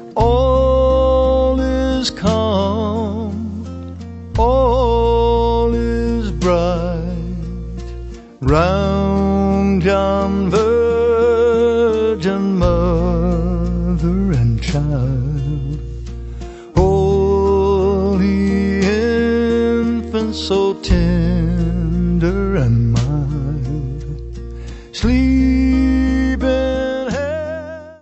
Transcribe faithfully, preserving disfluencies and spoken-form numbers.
All is calm, all is bright, round yon virgin mother and child. Holy infant, so tender and mild, sleep